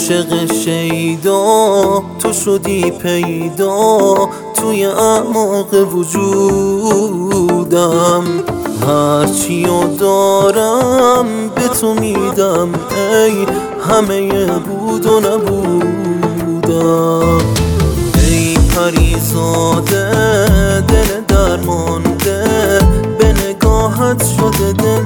عاشق شیدا تو شدی پیدا توی اعماق وجودم، هرچیو دارم به تو میدم ای همه بود و نبودم. ای پریزاده دل درمانده به نگاهت شده دل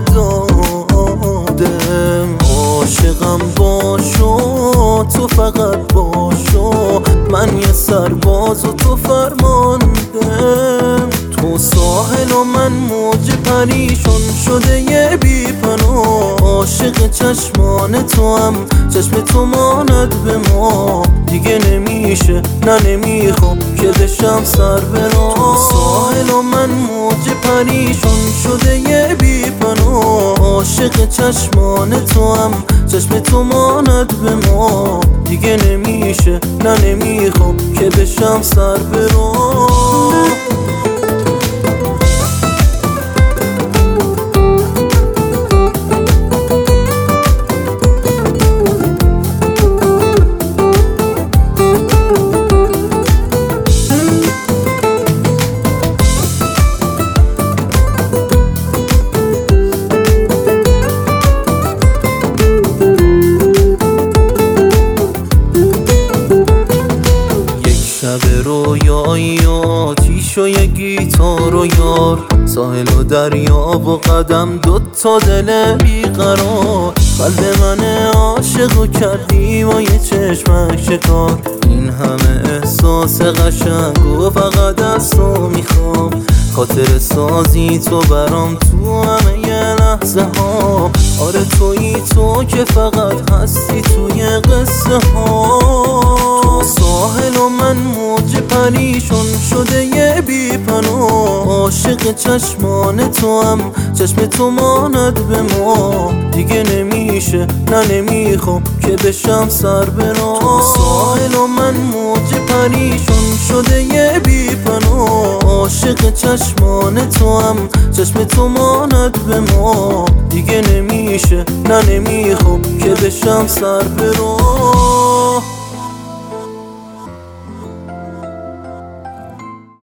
دادم، عاشقم باشو تو فقط باشو، من یه سرباز و تو فرمانده، تو ساحل و من موج پریشان شده یه بی پناه، عاشق چشمان تو هم چشم تو ماند به ما، دیگه نمیشه نه نمیخوام که بشم سر برا، تو ساحل و من موج پریشان شده یه بی پناه، عاشق چشمان تو هم چشم تو ماند به ما، دیگه نمیشه نه نمیخوام که بشم سر برا. شب رویایی آتیش و یه گیتار و یار، ساحل و دریا و قدم دوتا دل بیقرار، قلب من عاشقو کردی با یه چشمک شکار، این همه احساس قشنگ و فقط از تو میخوام، خاطر سازی تو برام تو همه یه لحظه ها، آره تویی تو که فقط هستی توی قصه ها، تو ساحل و من موج پریشان شده یه بی پناه، عاشق چشمان تو هم چشم تو ماند به ما، دیگه نمیشه نه نمیخوام که بشم سر برا، تو ساحل و من موج پریشان شده یه بی پناه، عاشق چشمان تو هم چشم تو ماند به ما، دیگه نمیشه نه نمیخوام که بشم سر برا.